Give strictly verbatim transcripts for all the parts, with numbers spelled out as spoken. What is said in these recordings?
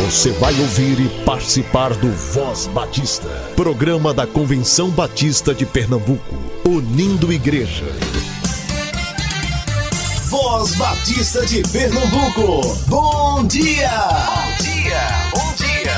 Você vai ouvir e participar do Voz Batista, programa da Convenção Batista de Pernambuco, unindo igreja. Voz Batista de Pernambuco, bom dia! Bom dia, bom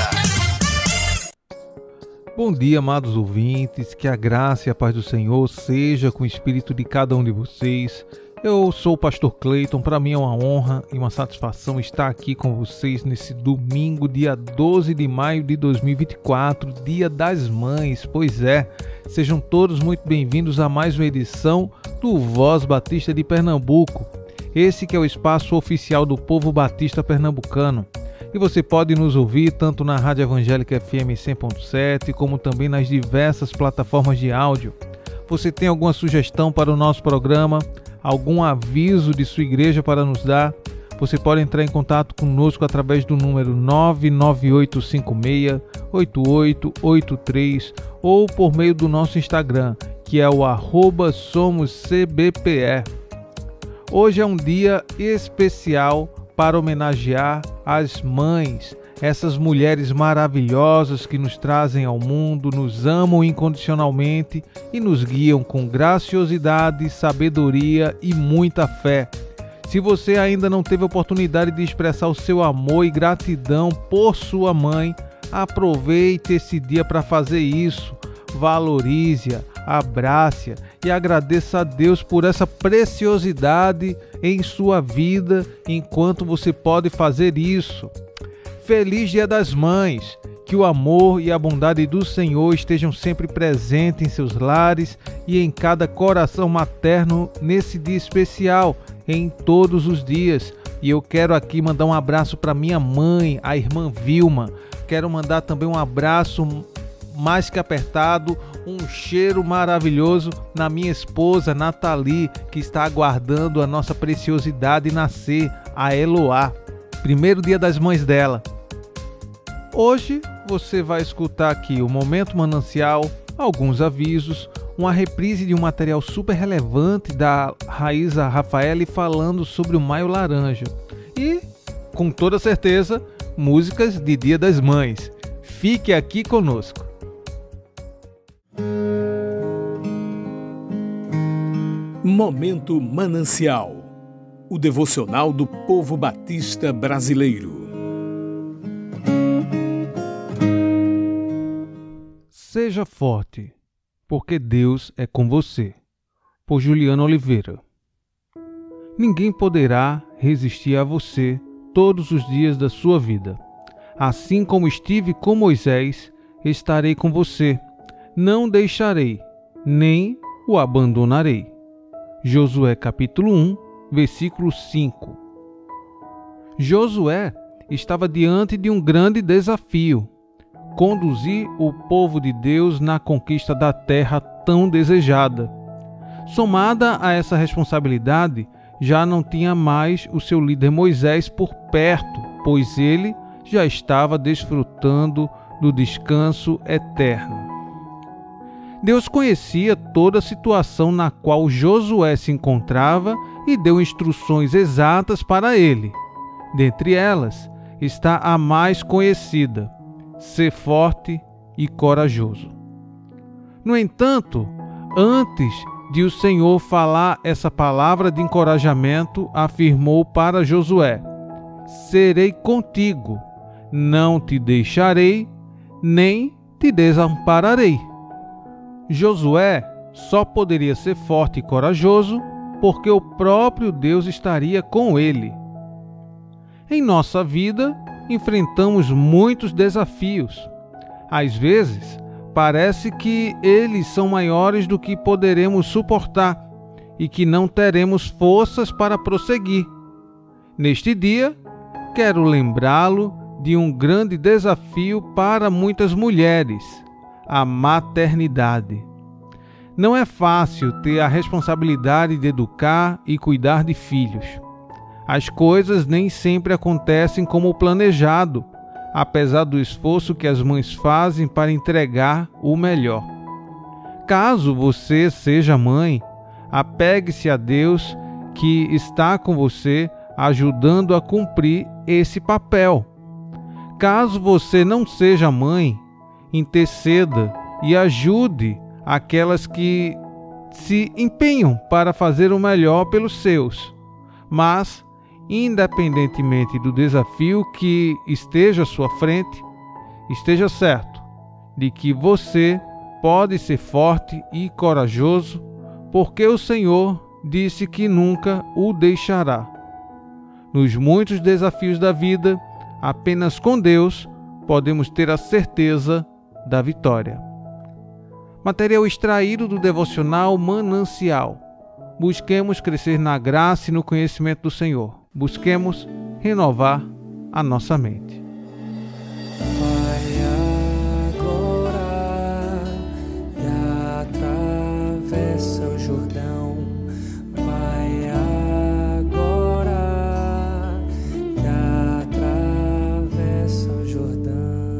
dia! Bom dia, amados ouvintes, que a graça e a paz do Senhor seja com o espírito de cada um de vocês. Eu sou o pastor Cleiton, para mim é uma honra e uma satisfação estar aqui com vocês nesse domingo, dia doze de maio de dois mil e vinte e quatro, Dia das Mães. Pois é, sejam todos muito bem-vindos a mais uma edição do Voz Batista de Pernambuco. Esse que é o espaço oficial do povo batista pernambucano. E você pode nos ouvir tanto na Rádio Evangélica F M cem ponto sete, como também nas diversas plataformas de áudio. Você tem alguma sugestão para o nosso programa? Algum aviso de sua igreja para nos dar? Você pode entrar em contato conosco através do número nove nove oito cinco seis, oito oito oito três ou por meio do nosso Instagram, que é o arroba somos C B P E. Hoje é um dia especial para homenagear as mães, essas mulheres maravilhosas que nos trazem ao mundo, nos amam incondicionalmente e nos guiam com graciosidade, sabedoria e muita fé. Se você ainda não teve a oportunidade de expressar o seu amor e gratidão por sua mãe, aproveite esse dia para fazer isso. Valorize-a, abrace-a e agradeça a Deus por essa preciosidade em sua vida enquanto você pode fazer isso. Feliz Dia das Mães! Que o amor e a bondade do Senhor estejam sempre presentes em seus lares e em cada coração materno nesse dia especial, em todos os dias. E eu quero aqui mandar um abraço para minha mãe, a irmã Vilma. Quero mandar também um abraço mais que apertado, um cheiro maravilhoso na minha esposa Nathalie, que está aguardando a nossa preciosidade nascer, a Eloá. Primeiro dia das mães dela. Hoje você vai escutar aqui o Momento Manancial, alguns avisos, uma reprise de um material super relevante da Raíza Rafaeli falando sobre o Maio Laranja e, com toda certeza, músicas de Dia das Mães. Fique aqui conosco. Momento Manancial, o devocional do povo batista brasileiro. Seja forte, porque Deus é com você. Por Juliana Oliveira. Ninguém poderá resistir a você todos os dias da sua vida. Assim como estive com Moisés, estarei com você. Não deixarei, nem o abandonarei. Josué capítulo um, versículo cinco. Josué estava diante de um grande desafio: conduzir o povo de Deus na conquista da terra tão desejada. Somada a essa responsabilidade, já não tinha mais o seu líder Moisés por perto, pois ele já estava desfrutando do descanso eterno. Deus conhecia toda a situação na qual Josué se encontrava e deu instruções exatas para ele. Dentre elas está a mais conhecida: ser forte e corajoso. No entanto, antes de o Senhor falar essa palavra de encorajamento, afirmou para Josué: serei contigo, não te deixarei, nem te desampararei. Josué só poderia ser forte e corajoso porque o próprio Deus estaria com ele. Em nossa vida, enfrentamos muitos desafios. Às vezes, parece que eles são maiores do que poderemos suportar e que não teremos forças para prosseguir. Neste dia, quero lembrá-lo de um grande desafio para muitas mulheres: a maternidade. Não é fácil ter a responsabilidade de educar e cuidar de filhos. As coisas nem sempre acontecem como planejado, apesar do esforço que as mães fazem para entregar o melhor. Caso você seja mãe, apegue-se a Deus que está com você, ajudando a cumprir esse papel. caso você não seja mãe, interceda e ajude aquelas que se empenham para fazer o melhor pelos seus. Mas, independentemente do desafio que esteja à sua frente, esteja certo de que você pode ser forte e corajoso, porque o Senhor disse que nunca o deixará. Nos muitos desafios da vida, apenas com Deus podemos ter a certeza da vitória. Material extraído do devocional Manancial. Busquemos crescer na graça e no conhecimento do Senhor. Busquemos renovar a nossa mente. Vai agora e atravessa o Jordão. Vai agora e atravessa o Jordão.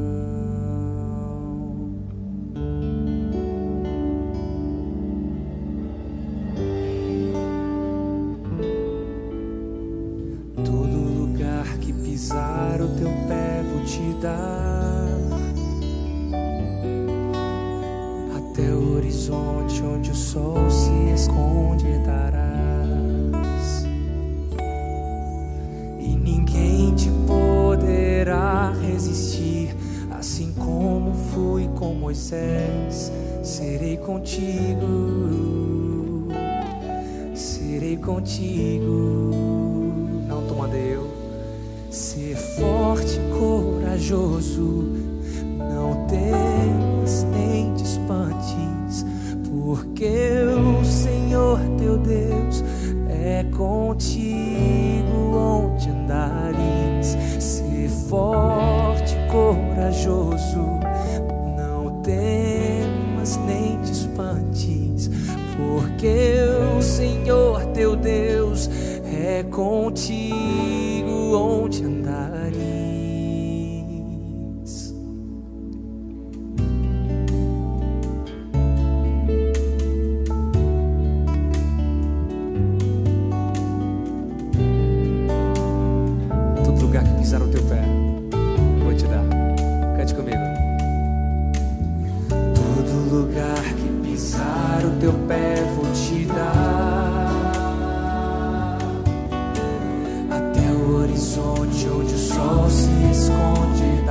Todo lugar que pisar o teu pé vou te dar, até o horizonte onde o sol se esconde darás, e ninguém te poderá resistir. Assim como fui com Moisés, serei contigo, serei contigo. Não toma eu. Ser forte e corajoso, não temas nem te espantes, porque o Senhor teu Deus é contigo onde andares. Ser forte e corajoso, não temas nem te espantes, porque o Senhor teu Deus é contigo onde andares. Todo lugar que pisar o teu pé, eu vou te dar. Cante comigo. Todo lugar que pisar o teu pé, vou te dar, até o horizonte onde o sol se esconde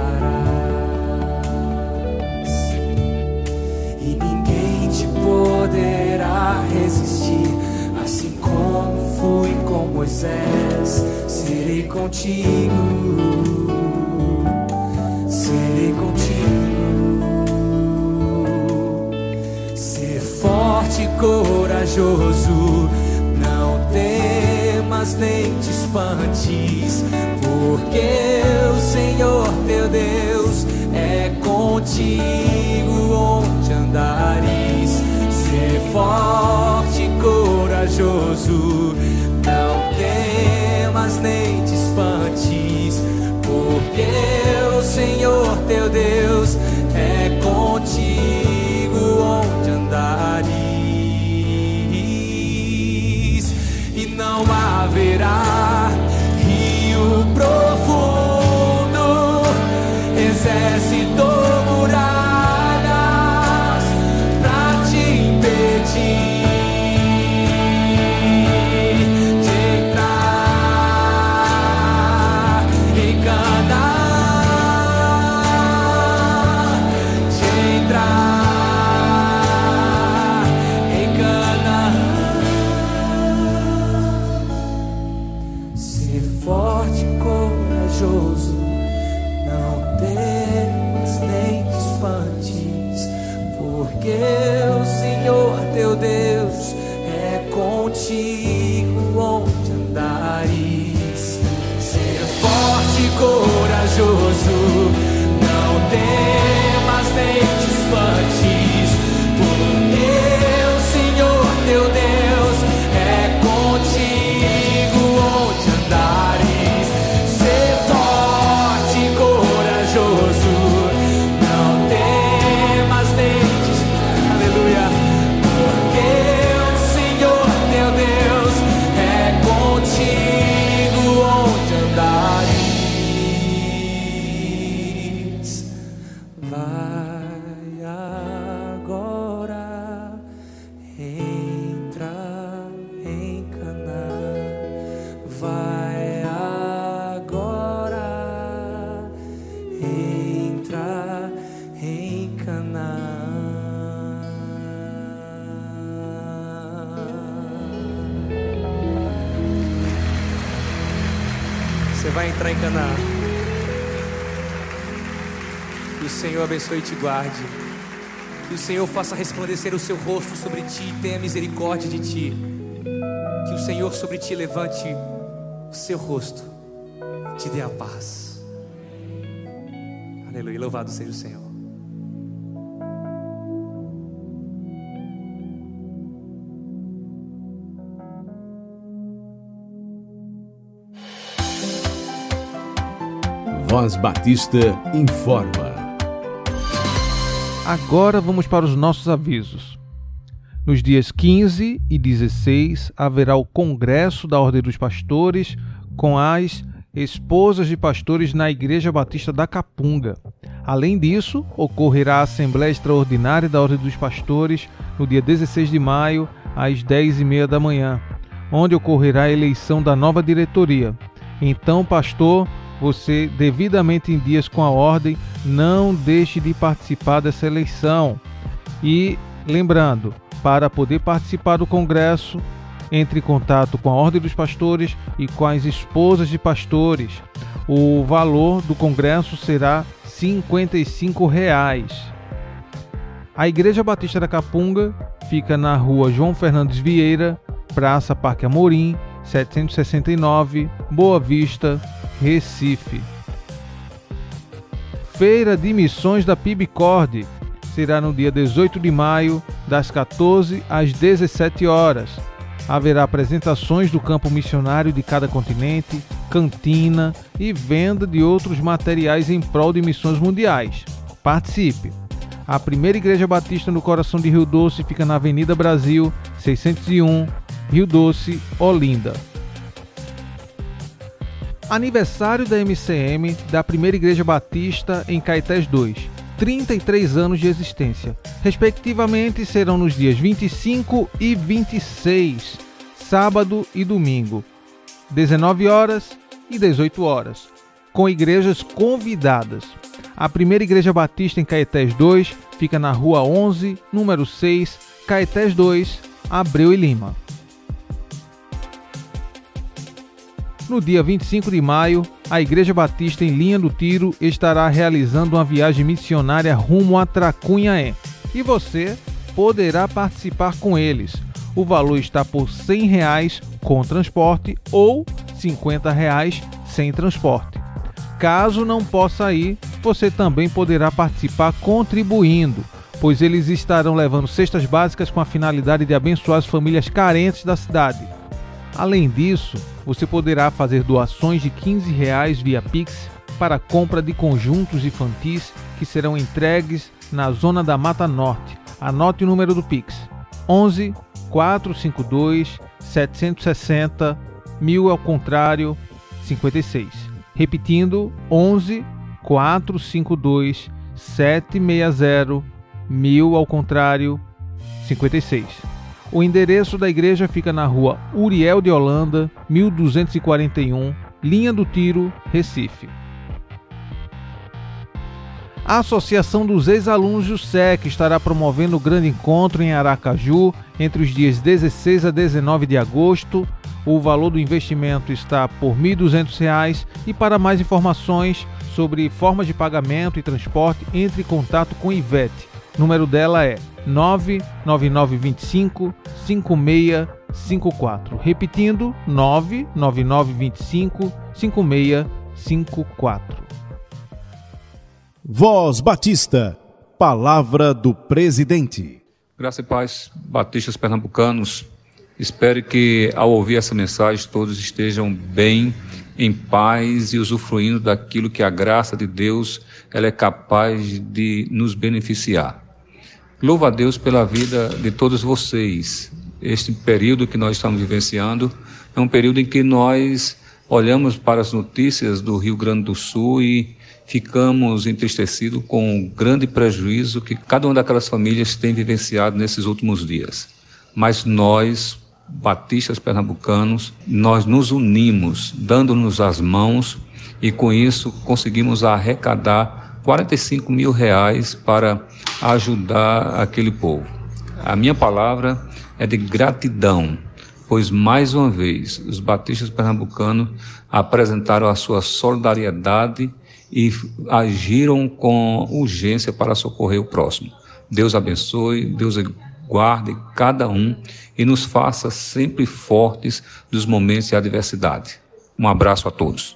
darás, e ninguém te poderá resistir. Assim como fui com Moisés, serei contigo, serei contigo. Ser forte e corajoso, não temas nem te espantes, porque o Senhor teu Deus é contigo onde andares. Ser forte e corajoso, não temas nem te espantes, porque o Senhor teu Deus é contigo onde andares. E não haverá rio vai entrar em Canaã. Que o Senhor abençoe e te guarde. Que o Senhor faça resplandecer o seu rosto sobre ti e tenha misericórdia de ti. Que o Senhor sobre ti levante o seu rosto e te dê a paz. Aleluia, louvado seja o Senhor. Voz Batista informa. Agora vamos para os nossos avisos. Nos dias quinze e dezesseis haverá o Congresso da Ordem dos Pastores com as esposas de pastores na Igreja Batista da Capunga. Além disso, ocorrerá a Assembleia Extraordinária da Ordem dos Pastores no dia dezesseis de maio, às dez e meia da manhã, onde ocorrerá a eleição da nova diretoria. Então, pastor, você, devidamente em dias com a ordem, não deixe de participar dessa eleição. E, lembrando, para poder participar do Congresso, entre em contato com a Ordem dos Pastores e com as esposas de pastores. O valor do Congresso será cinquenta e cinco reais. A Igreja Batista da Capunga fica na rua João Fernandes Vieira, Praça Parque Amorim, setecentos e sessenta e nove, Boa Vista, Recife. Feira de Missões da Pibcord será no dia dezoito de maio, das quatorze às dezessete horas. Haverá apresentações do campo missionário de cada continente, cantina e venda de outros materiais em prol de missões mundiais. Participe! A primeira Igreja Batista no coração de Rio Doce fica na Avenida Brasil, seiscentos e um, Rio Doce, Olinda. Aniversário da M C M da Primeira Igreja Batista em Caetés dois, trinta e três anos de existência. Respectivamente serão nos dias vinte e cinco e vinte e seis, sábado e domingo, dezenove horas e dezoito horas, com igrejas convidadas. A Primeira Igreja Batista em Caetés dois fica na Rua onze, número seis, Caetés dois, Abreu e Lima. No dia vinte e cinco de maio, a Igreja Batista em Linha do Tiro estará realizando uma viagem missionária rumo a Tracunhaém e você poderá participar com eles. O valor está por cem reais com transporte ou cinquenta reais sem transporte. Caso não possa ir, você também poderá participar contribuindo, pois eles estarão levando cestas básicas com a finalidade de abençoar as famílias carentes da cidade. Além disso, você poderá fazer doações de quinze reais via Pix para a compra de conjuntos infantis que serão entregues na zona da Mata Norte. Anote o número do Pix: onze, quatrocentos e cinquenta e dois, setecentos e sessenta, mil ao contrário, cinquenta e seis. Repetindo, onze, quatrocentos e cinquenta e dois, setecentos e sessenta, mil ao contrário, cinquenta e seis. O endereço da igreja fica na rua Uriel de Holanda, mil duzentos e quarenta e um, Linha do Tiro, Recife. A Associação dos Ex-Alunos do S E C estará promovendo o grande encontro em Aracaju entre os dias dezesseis a dezenove de agosto. O valor do investimento está por mil e duzentos reais e para mais informações sobre formas de pagamento e transporte, entre em contato com Ivete. O número dela é nove nove nove dois cinco, cinco seis cinco quatro. Repetindo, nove nove nove dois cinco, cinco seis cinco quatro. Voz Batista, palavra do presidente. Graça e paz, batistas pernambucanos. Espero que ao ouvir essa mensagem todos estejam bem, em paz e usufruindo daquilo que a graça de Deus ela é capaz de nos beneficiar. Louvo a Deus pela vida de todos vocês. Este período que nós estamos vivenciando é um período em que nós olhamos para as notícias do Rio Grande do Sul e ficamos entristecidos com o grande prejuízo que cada uma daquelas famílias tem vivenciado nesses últimos dias. Mas nós, batistas pernambucanos, nós nos unimos, dando-nos as mãos, e com isso conseguimos arrecadar quarenta e cinco mil reais para ajudar aquele povo. A minha palavra é de gratidão, pois mais uma vez os batistas pernambucanos apresentaram a sua solidariedade e agiram com urgência para socorrer o próximo. Deus abençoe, Deus guarde cada um e nos faça sempre fortes dos momentos de adversidade. Um abraço a todos.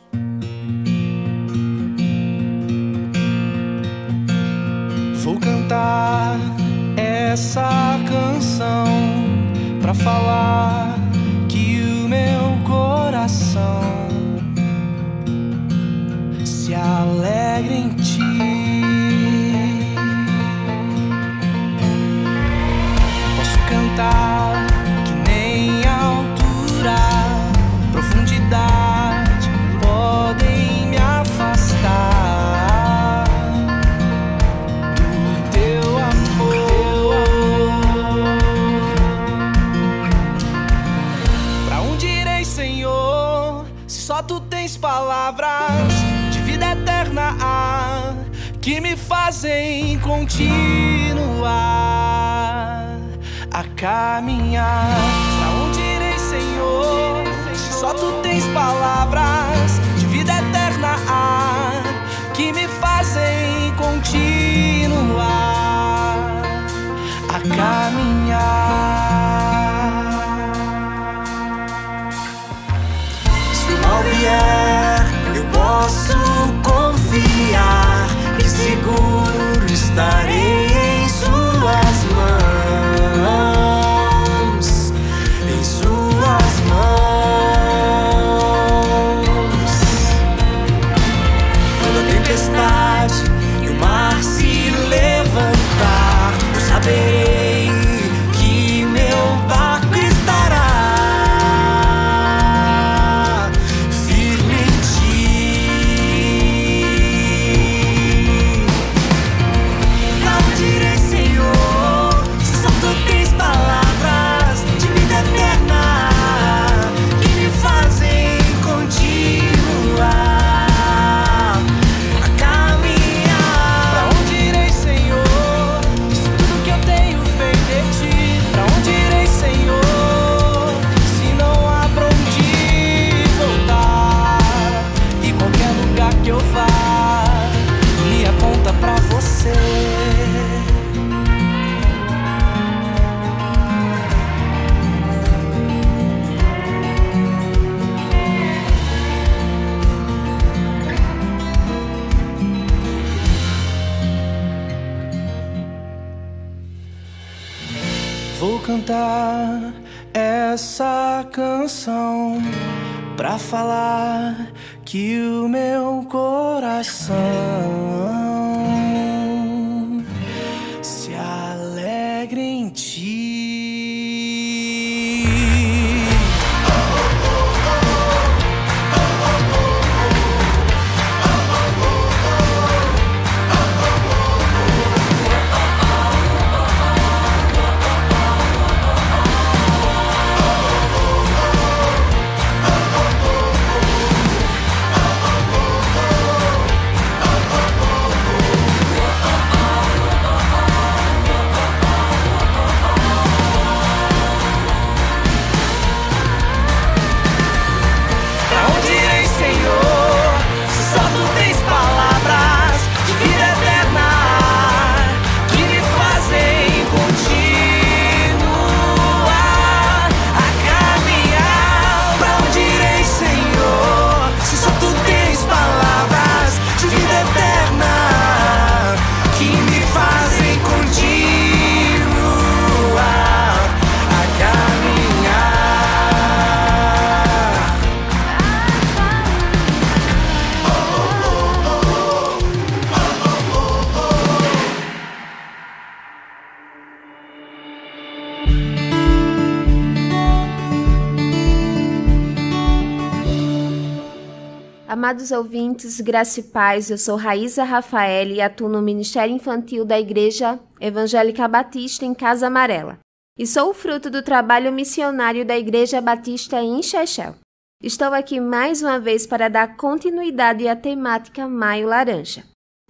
Vou cantar essa canção pra falar que o meu coração se alegra em ti. Posso cantar que nem altura, profundidade podem me afastar do teu amor. Pra onde irei, Senhor, se só tu tens palavras de vida eterna que me fazem continuar a caminhar? Pra onde irei, Senhor, se só tu tens palavras de vida eterna que me fazem continuar a caminhar? Se o mal vier, eu posso confiar e seguro estarei em suas mãos, em suas mãos. Quando a tempestade e o mar se levantar, eu saberei que meu barco estará firme em ti. Pra onde irei, Senhor, se só tu tens palavras de vida eterna que me fazem continuar a caminhar? Pra onde irei, Senhor, se tudo que eu tenho vem de ti? Pra onde irei, Senhor, se não há pra onde voltar? E qualquer lugar que eu vá me aponta pra você. Vou cantar essa canção pra falar que o meu coração se alegra em ti. Amados ouvintes, graça e paz, eu sou Raíza Rafael e atuo no Ministério Infantil da Igreja Evangélica Batista em Casa Amarela. E sou o fruto do trabalho missionário da Igreja Batista em Chechel. Estou aqui mais uma vez para dar continuidade à temática Maio Laranja.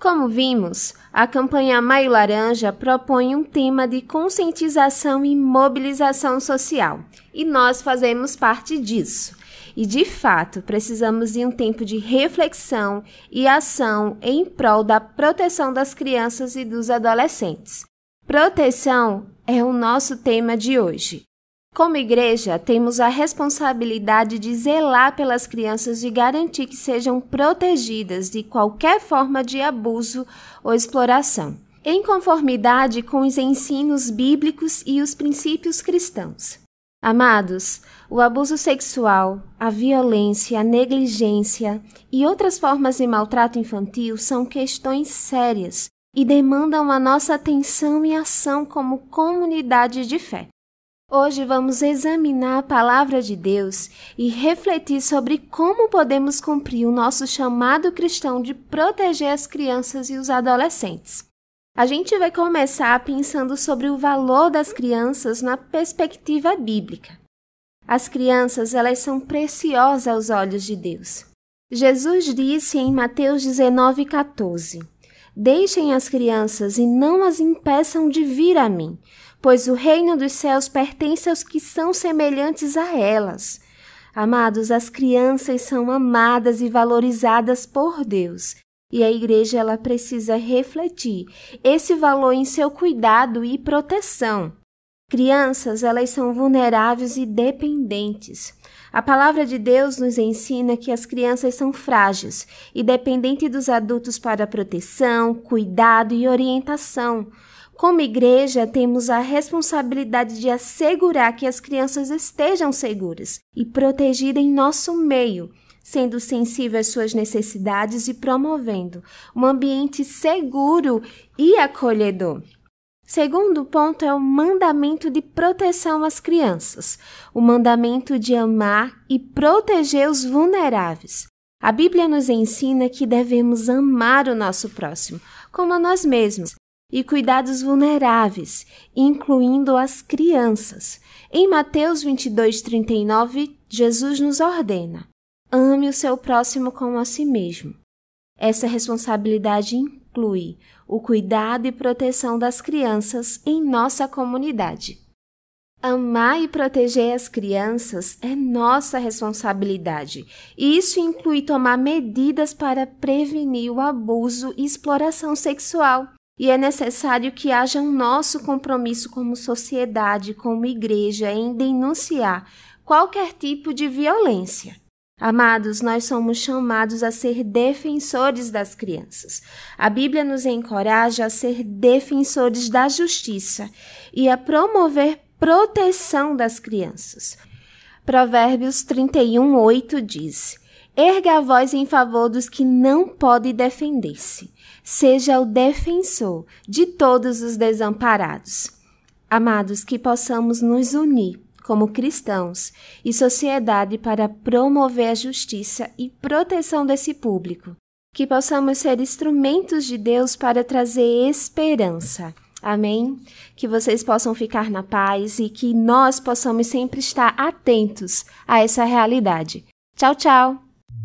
Como vimos, a campanha Maio Laranja propõe um tema de conscientização e mobilização social, e nós fazemos parte disso. E, de fato, precisamos de um tempo de reflexão e ação em prol da proteção das crianças e dos adolescentes. Proteção é o nosso tema de hoje. Como igreja, temos a responsabilidade de zelar pelas crianças e garantir que sejam protegidas de qualquer forma de abuso ou exploração, em conformidade com os ensinos bíblicos e os princípios cristãos. Amados, o abuso sexual, a violência, a negligência e outras formas de maltrato infantil são questões sérias e demandam a nossa atenção e ação como comunidade de fé. Hoje vamos examinar a palavra de Deus e refletir sobre como podemos cumprir o nosso chamado cristão de proteger as crianças e os adolescentes. A gente vai começar pensando sobre o valor das crianças na perspectiva bíblica. As crianças, elas são preciosas aos olhos de Deus. Jesus disse em Mateus dezenove, quatorze: Deixem as crianças e não as impeçam de vir a mim, pois o reino dos céus pertence aos que são semelhantes a elas. Amados, as crianças são amadas e valorizadas por Deus, e a igreja ela precisa refletir esse valor em seu cuidado e proteção. Crianças, elas são vulneráveis e dependentes. A palavra de Deus nos ensina que as crianças são frágeis e dependentes dos adultos para proteção, cuidado e orientação. Como igreja, temos a responsabilidade de assegurar que as crianças estejam seguras e protegidas em nosso meio, sendo sensível às suas necessidades e promovendo um ambiente seguro e acolhedor. Segundo ponto é o mandamento de proteção às crianças, o mandamento de amar e proteger os vulneráveis. A Bíblia nos ensina que devemos amar o nosso próximo, como a nós mesmos, e cuidar dos vulneráveis, incluindo as crianças. Em Mateus vinte e dois, trinta e nove, Jesus nos ordena: ame o seu próximo como a si mesmo. Essa responsabilidade inclui o cuidado e proteção das crianças em nossa comunidade. Amar e proteger as crianças é nossa responsabilidade, e isso inclui tomar medidas para prevenir o abuso e exploração sexual. E é necessário que haja um nosso compromisso como sociedade, como igreja, em denunciar qualquer tipo de violência. Amados, nós somos chamados a ser defensores das crianças. A Bíblia nos encoraja a ser defensores da justiça e a promover proteção das crianças. Provérbios trinta e um, oito diz: erga a voz em favor dos que não podem defender-se. Seja o defensor de todos os desamparados. Amados, que possamos nos unir como cristãos e sociedade para promover a justiça e proteção desse público. Que possamos ser instrumentos de Deus para trazer esperança. Amém? Que vocês possam ficar na paz e que nós possamos sempre estar atentos a essa realidade. Tchau, tchau!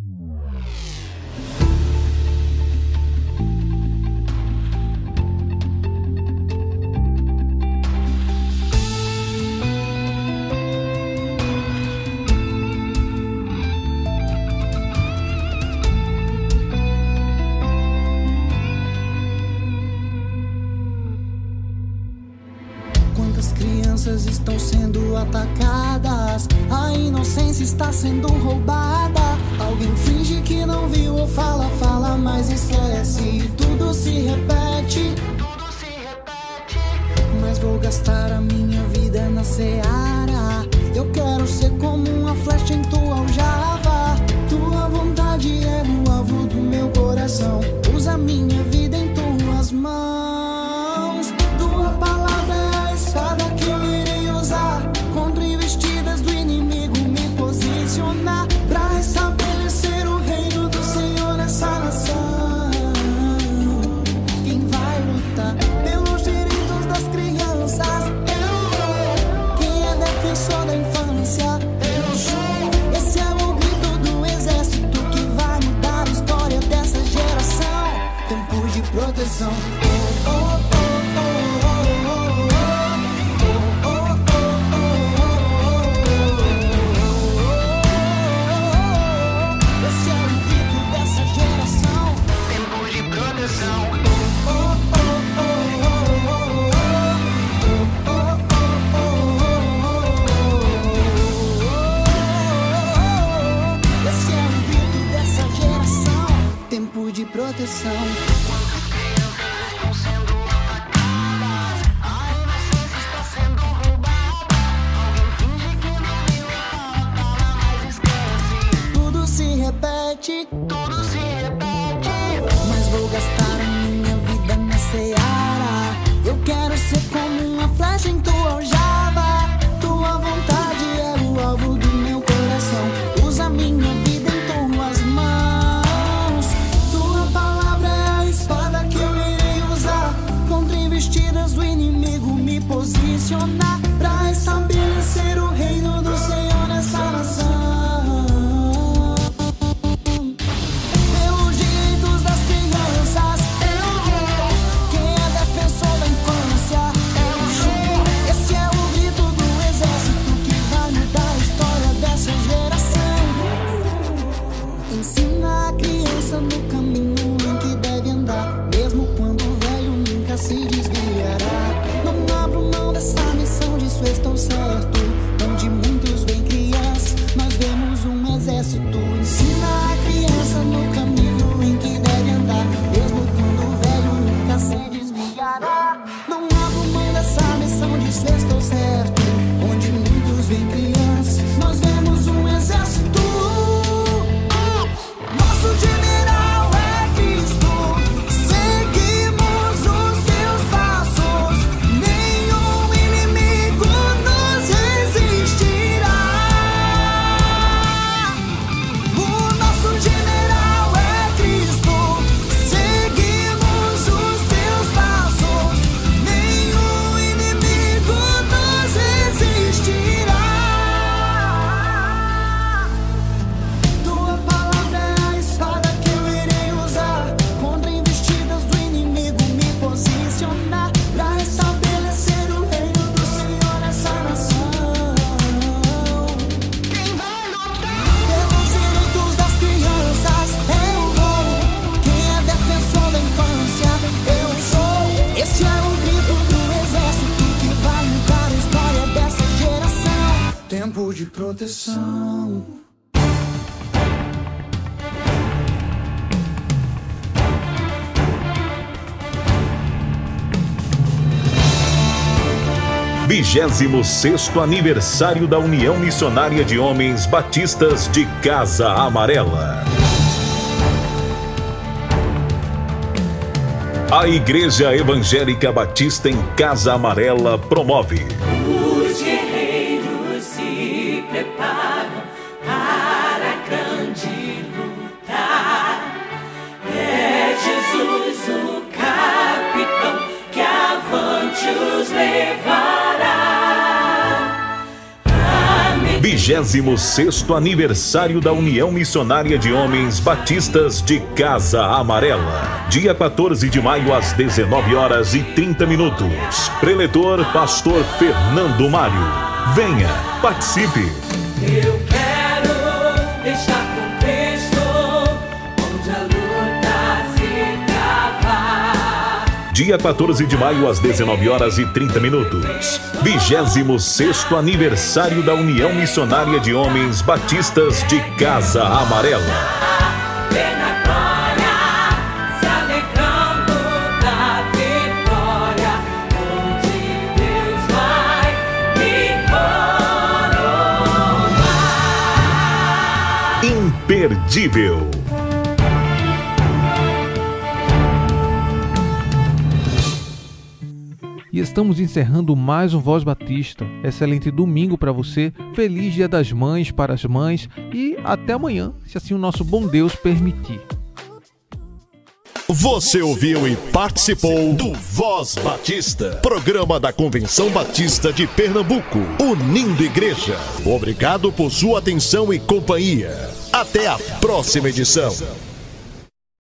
Quantas crianças estão sendo atacadas, a inocência está sendo roubada. Alguém finge que não viu ou fala, fala, mas esquece. Tudo se repete, tudo se repete. Mas vou gastar a minha vida na seara. Eu quero ser como uma flecha em tua aljava. Tua vontade é o alvo do meu coração. Usa minha vida em tuas mãos. Tua palavra é a espada que eu irei usar contra investidas do inimigo, me posicionar pra estabelecer o reino do Senhor nessa nação. proteção. Oh, oh, oh. De proteção. Tudo se repete, tudo se repete. Mas vou gastar a minha vida na seara. Eu quero ser como uma flecha em tua aljava. Tua vontade é o alvo do meu coração. Usa minha vida em tuas mãos. Vestidas do inimigo me posicionar pra estabelecer o reino do Senhor nessa nação. Pelos direitos das crianças eu vou. Quem é defensor da infância eu sou. Esse é o grito do exército que vai mudar a história dessa geração. Ensina a criança no caminho em que deve andar, mesmo quando o velho nunca se desviará. Não abro mão dessa missão, disso estou certo. Onde muitos vêm crianças, nós vemos um exército. Ensina a criança no caminho em que deve andar, mesmo quando o velho nunca se desviará. Não abro mão dessa missão, disso estou certo. Onde muitos vêm crianças, nós vemos um exército. Nosso general é Cristo. Seguimos os teus passos. Nenhum inimigo nos resistirá. O nosso general é Cristo. Seguimos os teus passos. Nenhum inimigo nos resistirá. Tua palavra é a espada que eu irei usar contra investidas do inimigo, me posicionar pra estabelecer o reino do Senhor nessa nação. Quem vai lutar pelos direitos das crianças eu vou. Quem é defensor da infância eu sou. Esse é o grito do exército que vai mudar a história dessa geração. Tempo de proteção. vigésimo sexto aniversário da União Missionária de Homens Batistas de Casa Amarela. A Igreja Evangélica Batista em Casa Amarela promove Os guerreiros se preparam para a grande luta. É Jesus o capitão que avante os levará. vigésimo sexto aniversário da União Missionária de Homens Batistas de Casa Amarela. Dia quatorze de maio às dezenove horas e trinta minutos. Preletor Pastor Fernando Mário. Venha, participe. Eu quero deixar contexto onde a luta se travar. Dia quatorze de maio às dezenove horas e trinta minutos. vigésimo sexto aniversário da União Missionária de Homens Batistas de Casa Amarela. Imperdível. E estamos encerrando mais um Voz Batista. Excelente domingo para você, feliz Dia das Mães para as mães e até amanhã, se assim o nosso bom Deus permitir. Você ouviu e participou do Voz Batista, programa da Convenção Batista de Pernambuco, unindo igreja. Obrigado por sua atenção e companhia. Até a próxima edição.